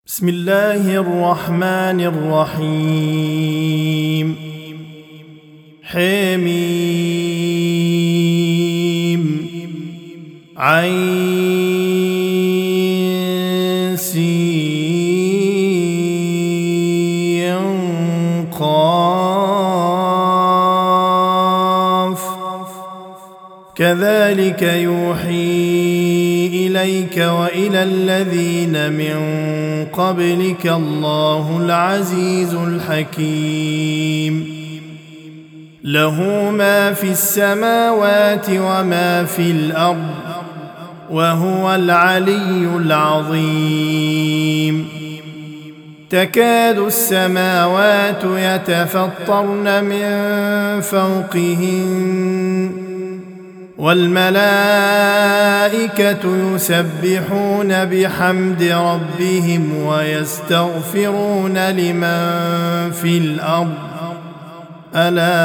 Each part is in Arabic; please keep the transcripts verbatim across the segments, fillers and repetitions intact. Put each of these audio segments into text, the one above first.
بسم الله الرحمن الرحيم حميم عين سين قاف كذلك يوحي إليك وإلى الذين من قبلك الله العزيز الحكيم له ما في السماوات وما في الأرض وهو العلي العظيم تكاد السماوات يتفطرن من فوقهن والملائكة يسبحون بحمد ربهم ويستغفرون لمن في الأرض ألا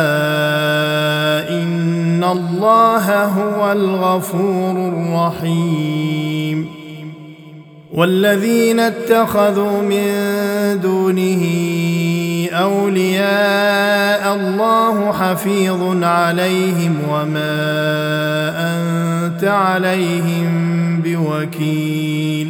إن الله هو الغفور الرحيم والذين اتخذوا من دونه أولياء الله حفيظ عليهم وما أنت عليهم بوكيل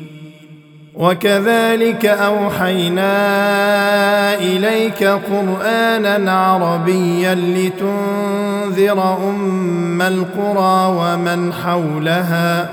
وكذلك أوحينا إليك قرآنا عربيا لتنذر أم القرى ومن حولها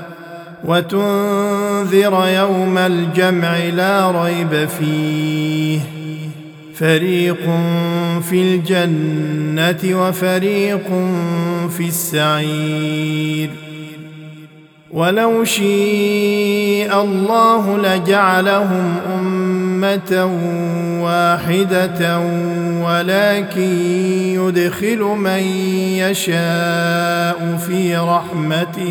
وتنذر يوم الجمع لا ريب فيه فريق في الجنة وفريق في السعير ولو شاء الله لجعلهم أمة واحدة ولكن يدخل من يشاء في رحمته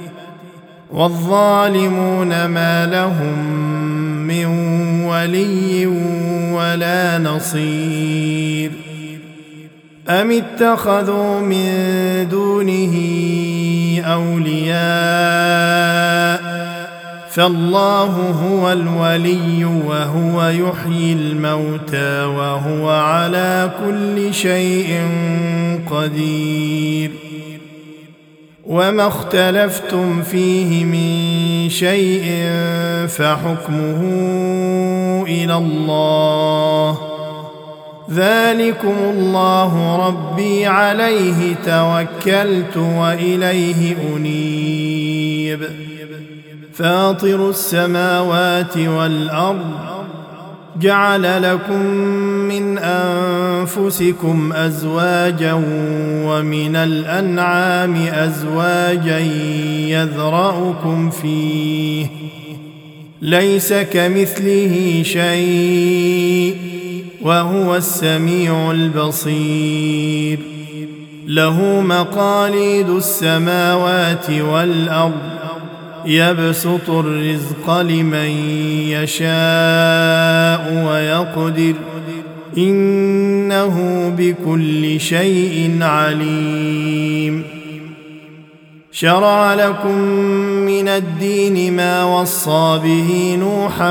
والظالمون ما لهم من ولي ولا نصير أم اتخذوا من دونه أولياء فالله هو الولي وهو يحيي الموتى وهو على كل شيء قدير وما اختلفتم فيه من شيء فحكمه إلى الله ذلكم الله ربي عليه توكلت وإليه أنيب فاطر السماوات والأرض جعل لكم من أنفسكم أزواجا ومن الأنعام أزواجا يذرأكم فيه ليس كمثله شيء وهو السميع البصير له مقاليد السماوات والأرض يبسط الرزق لمن يشاء ويقدر إنه بكل شيء عليم شرع لكم من الدين ما وصى به نوحا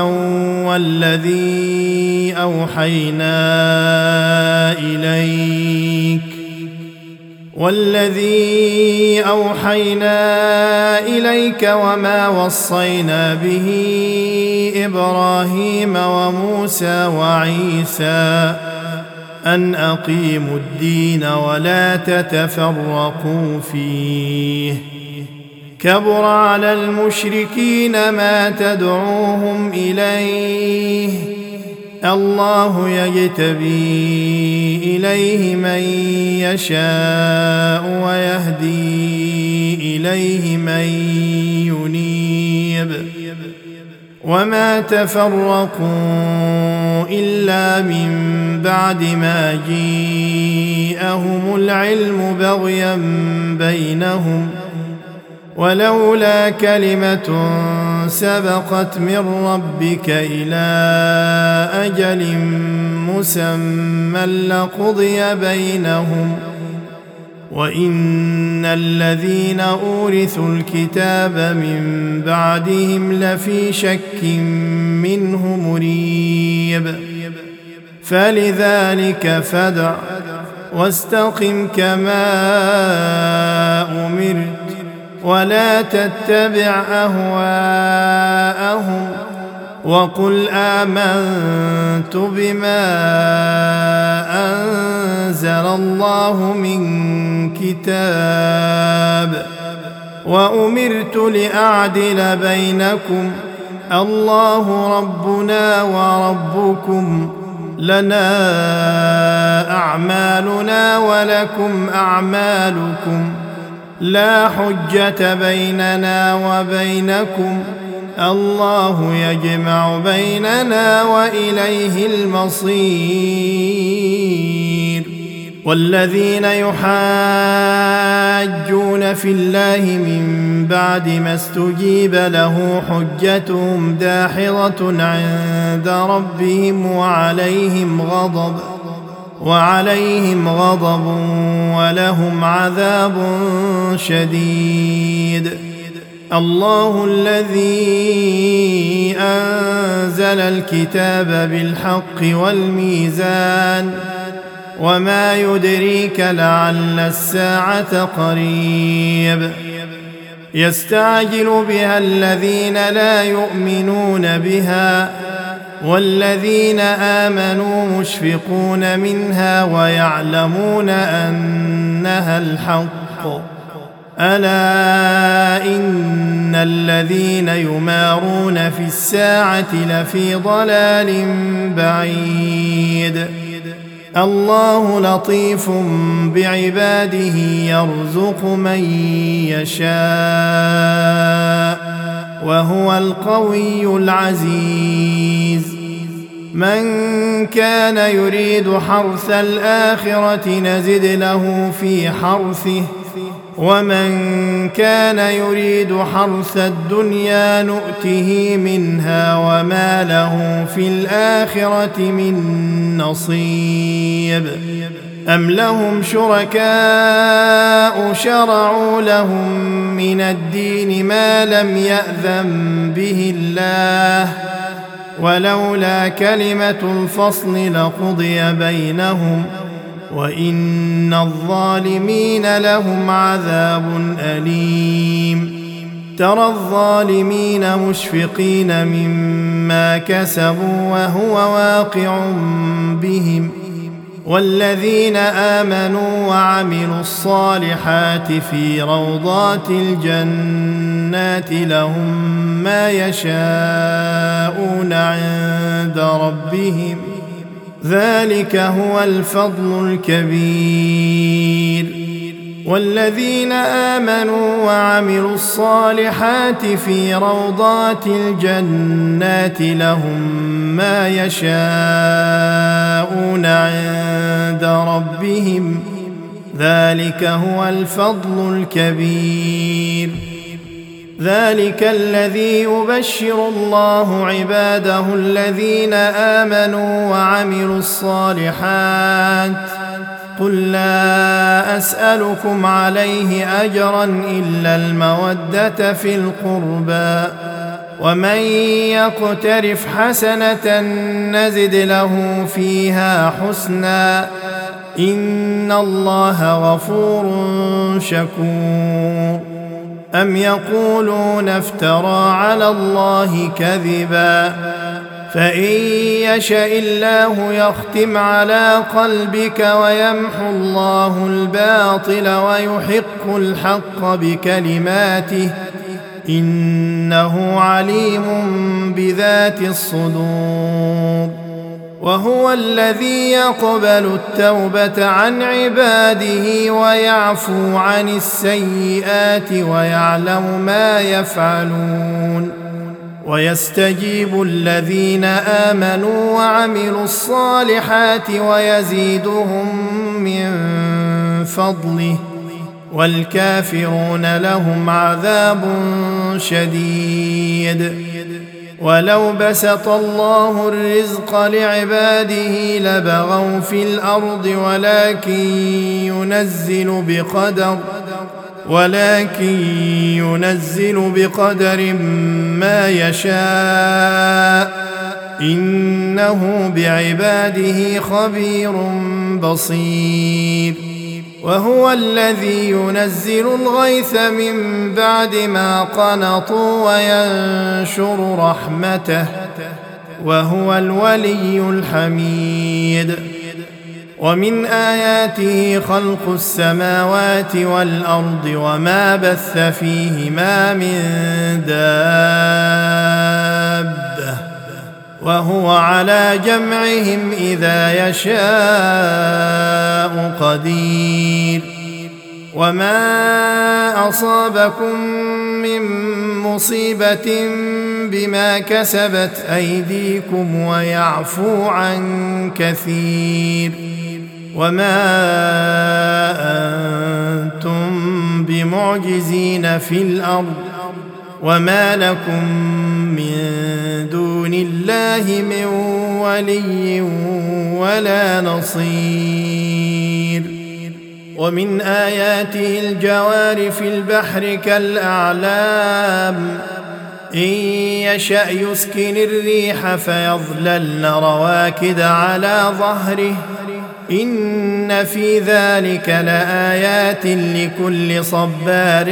والذي أوحينا إليك والذي أوحينا إليك وما وصينا به إبراهيم وموسى وعيسى أن أقيموا الدين ولا تتفرقوا فيه كبر على المشركين ما تدعوهم إليه الله يجتبي إليه من يشاء ويهدي إليه من ينيب وما تفرقوا إلا من بعد ما جاءهم العلم بغيا بينهم ولولا كلمة سبقت من ربك إلى أجل مسمى لقضي بينهم وإن الذين أورثوا الكتاب من بعدهم لفي شك منه مريب فلذلك فادع واستقم كما أمرت ولا تتبع أهواءهم وقل آمنت بما أنزل الله من كتاب وأمرت لأعدل بينكم الله ربنا وربكم لنا أعمالنا ولكم أعمالكم لا حجة بيننا وبينكم الله يجمع بيننا وإليه المصير والذين يحاجون في الله من بعد ما استجيب له حجتهم داحضة عند ربهم وعليهم غضب وعليهم غضب ولهم عذاب شديد الله الذي أنزل الكتاب بالحق والميزان وما يدريك لعل الساعة قريب يستعجل بها الذين لا يؤمنون بها والذين آمنوا مشفقون منها ويعلمون أنها الحق ألا إن الذين يمارون في الساعة لفي ضلال بعيد الله لطيف بعباده يرزق من يشاء وهو القوي العزيز من كان يريد حرث الآخرة نزد له في حرثه ومن كان يريد حرث الدنيا نؤته منها وما له في الآخرة من نصيب أم لهم شركاء شرعوا لهم من الدين ما لم يأذن به الله ولولا كلمة الفصل لقضي بينهم وإن الظالمين لهم عذاب أليم ترى الظالمين مشفقين مما كسبوا وهو واقع بهم والذين آمنوا وعملوا الصالحات في روضات الجنات لهم ما يشاءون عند ربهم ذلك هو الفضل الكبير والذين آمنوا وعملوا الصالحات في روضات الجنات لهم ما يشاءون عند ربهم ذلك هو الفضل الكبير ذلك الذي يبشر الله عباده الذين آمنوا وعملوا الصالحات قل لا أسألكم عليه أجرا إلا المودة في القربى ومن يقترف حسنة نزد له فيها حسنا إن الله غفور شكور أم يقولون افترى على الله كذبا فإن يشاء الله يختم على قلبك ويمحو الله الباطل ويحق الحق بكلماته إنه عليم بذات الصدور وهو الذي يقبل التوبة عن عباده ويعفو عن السيئات ويعلم ما يفعلون ويستجيب الذين آمنوا وعملوا الصالحات ويزيدهم من فضله والكافرون لهم عذاب شديد ولو بسط الله الرزق لعباده لبغوا في الأرض ولكن ينزل بقدر ولكن ينزل بقدر ما يشاء إنه بعباده خبير بصير. وهو الذي ينزل الغيث من بعد ما قنطوا وينشر رحمته وهو الولي الحميد. ومن آياته خلق السماوات والأرض وما بث فيهما من دابة وهو على جمعهم إذا يشاء قدير. وما أصابكم من مصيبة بما كسبت أيديكم ويعفو عن كثير. وما أنتم بمعجزين في الأرض وما لكم من دون الله من ولي ولا نصير. ومن آياته الجوار في البحر كالأعلام إن يشأ يسكن الريح فيظللن رواكد على ظهره إن في ذلك لآيات لكل صبار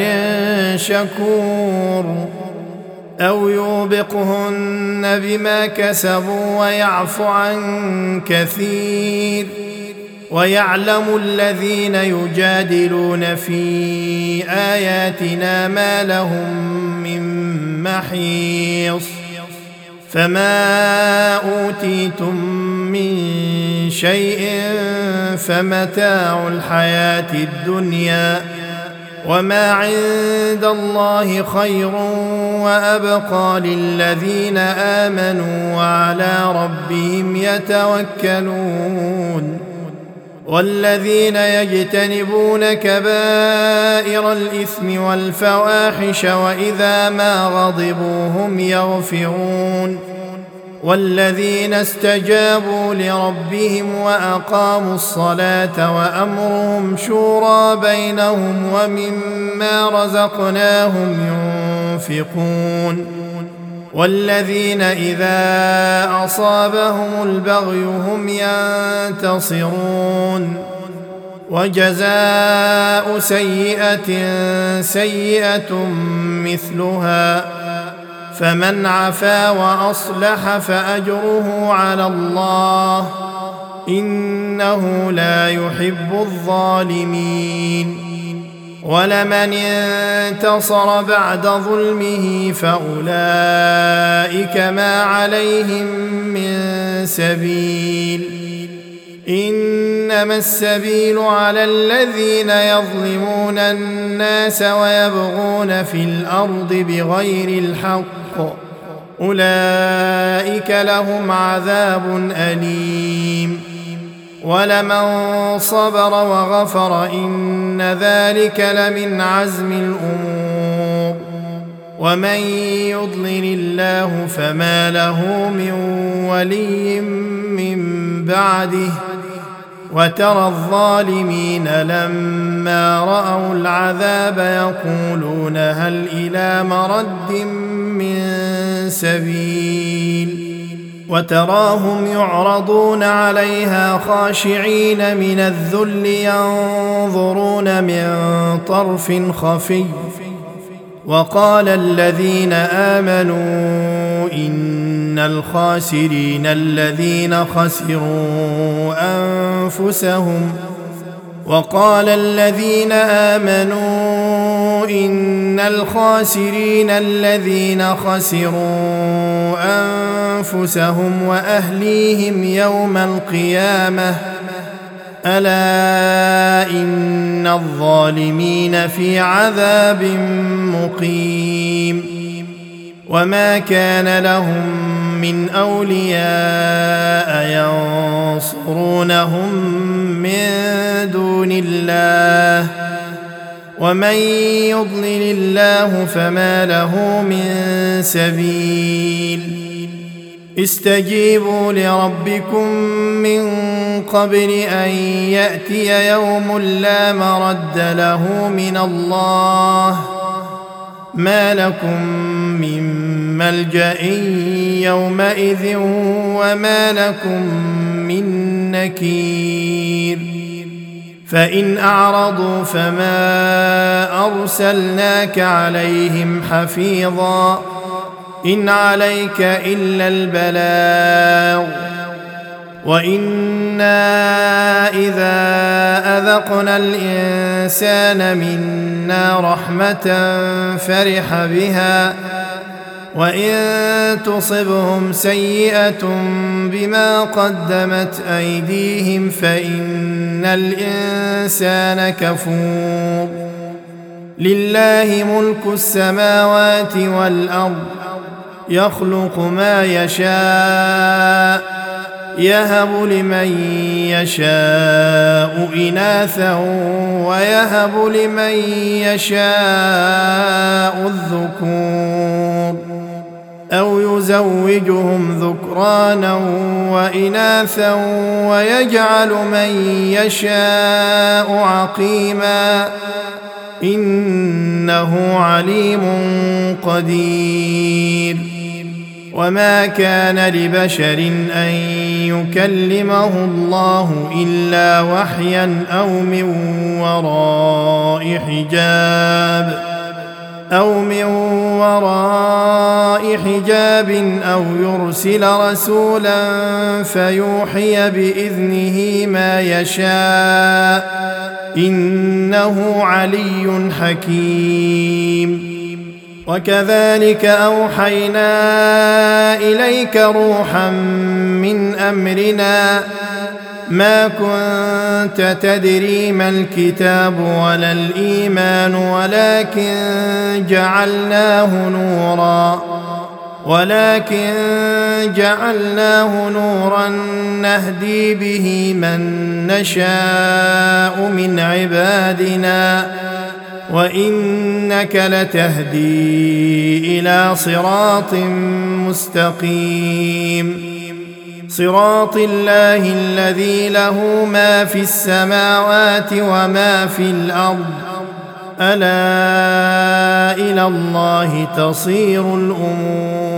شكور. أو يوبقهن بما كسبوا ويعفو عن كثير. ويعلم الذين يجادلون في آياتنا ما لهم من محيص. فما أوتيتم من شيء فمتاع الحياة الدنيا وما عند الله خير وأبقى للذين آمنوا وعلى ربهم يتوكلون. والذين يجتنبون كبائر الإثم والفواحش وإذا ما غضبوا هم يغفرون. والذين استجابوا لربهم وأقاموا الصلاة وأمرهم شورى بينهم ومما رزقناهم ينفقون. والذين إذا أصابهم البغي هم ينتصرون. وجزاء سيئة سيئة مثلها فمن عفا وأصلح فأجره على الله إنه لا يحب الظالمين. ولمن انتصر بعد ظلمه فأولئك ما عليهم من سبيل إنما السبيل على الذين يظلمون الناس ويبغون في الأرض بغير الحق أولئك لهم عذاب أليم. ولمن صبر وغفر إن ذلك لمن عزم الأمور. ومن يضلل الله فما له من ولي من بعده وترى الظالمين لما رأوا العذاب يقولون هل إلى مرد من سبيل وتراهم يعرضون عليها خاشعين من الذل ينظرون من طرف خفي. وقال الذين آمنوا إن الخاسرين الذين خسروا أنفسهم وقال الذين آمنوا إن الخاسرين الذين خسروا أنفسهم وأهليهم يوم القيامة ألا إن الظالمين في عذاب مقيم. وما كان لهم من أولياء ينصرونهم من دون الله ومن يضلل الله فما له من سبيل استجيبوا لربكم من قبل أن يأتي يوم لا مرد له من الله ما لكم من ملجأ يومئذ وما لكم من نكير فإن أعرضوا فما أرسلناك عليهم حفيظا إن عليك إلا البلاغ وإنا إذا أذقنا الإنسان منا رحمة فرح بها وإن تصبهم سيئة بما قدمت أيديهم فإن الإنسان كفور لله ملك السماوات والأرض يخلق ما يشاء يهب لمن يشاء إناثا ويهب لمن يشاء الذكور أو يزوجهم ذكرانا وإناثا ويجعل من يشاء عقيما إنه عليم قدير وما كان لبشر أن يكلمه الله إلا وحيا أو من وراء حجاب أو من وراء حجاب أو يرسل رسولا فيوحي بإذنه ما يشاء إنه علي حكيم وكذلك أوحينا إليك روحا من أمرنا ما كنت تدري ما الكتاب ولا الإيمان ولكن جعلناه نورا ولكن جعلناه نورا نهدي به من نشاء من عبادنا وإنك لتهدي إلى صراط مستقيم صراط الله الذي له ما في السماوات وما في الأرض ألا إلى الله تصير الأمور